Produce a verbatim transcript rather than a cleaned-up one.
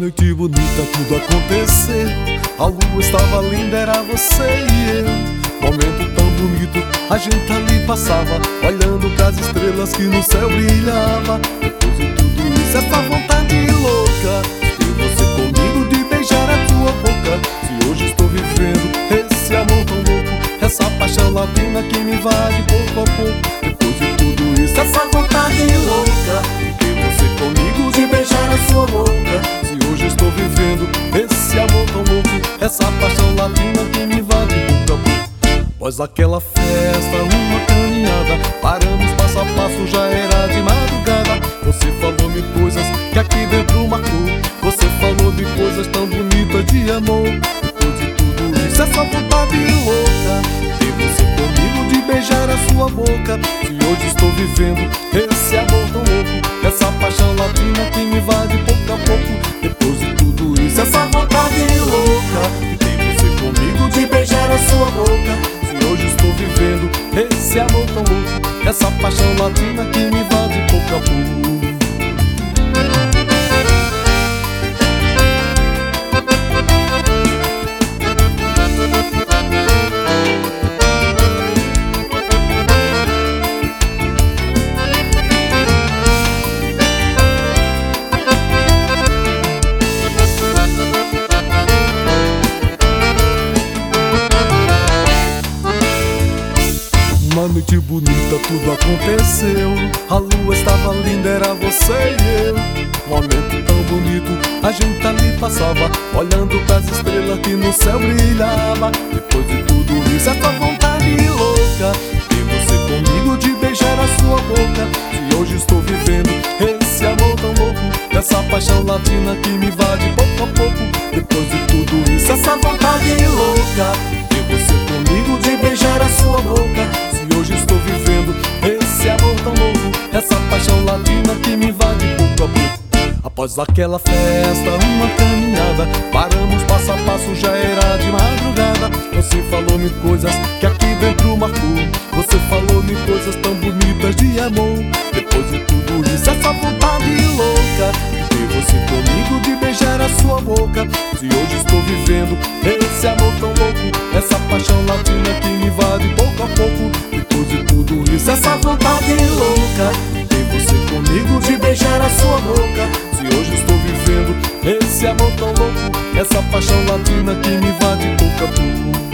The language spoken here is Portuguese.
noite bonita tudo aconteceu. A lua estava linda, era você e eu. Momento tão bonito, a gente ali passava, olhando pras estrelas que no céu brilhava. Depois de tudo isso, essa vontade louca de você comigo, de beijar a tua boca. Se hoje estou vivendo esse amor tão louco, essa paixão latina que me invade pouco a pouco. Depois de tudo isso, essa vontade louca de ter você comigo, de beijar a sua boca. Se hoje estou vivendo esse amor tão louco, essa paixão latina que me invade pouco a pouco. Após aquela festa, uma caminhada, paramos passo a passo, já era de madrugada. Você falou-me coisas que aqui dentro marcou. Você falou de coisas tão bonitas de amor. Depois de tudo isso, essa vontade louca ter você comigo, de beijar a sua boca. Se hoje estou vivendo esse amor tão louco, essa paixão latina que me invade pouco a pouco. Depois de tudo isso, essa vontade louca ter você comigo, de beijar a sua boca. Hoje estou vivendo esse amor tão louco, essa paixão latina que me invade pouco a pouco. Uma noite bonita tudo aconteceu. A lua estava linda, era você e eu. Momento tão bonito, a gente ali passava, olhando pras estrelas que no céu brilhava. Depois de tudo isso, essa vontade louca ter você comigo, de beijar a sua boca. Se hoje estou vivendo esse amor tão louco, essa paixão latina que me invade pouco a pouco. Depois de tudo isso, essa vontade louca ter você comigo, de beijar a sua boca. Hoje estou vivendo esse amor tão louco, essa paixão latina que me invade pouco a pouco. Após aquela festa, uma caminhada, paramos passo a passo, já era de madrugada. Você falou-me coisas que aqui dentro marcou. Você falou-me coisas tão bonitas de amor. Depois de tudo isso, essa vontade louca de ter você comigo, de beijar a sua boca. Se hoje estou vivendo esse amor tão louco, essa paixão latina que me invade pouco a pouco. Depois de tudo isso, essa vontade louca de ter você comigo, de beijar a sua boca. Se hoje estou vivendo esse amor tão louco, essa paixão latina que me invade pouco a pouco.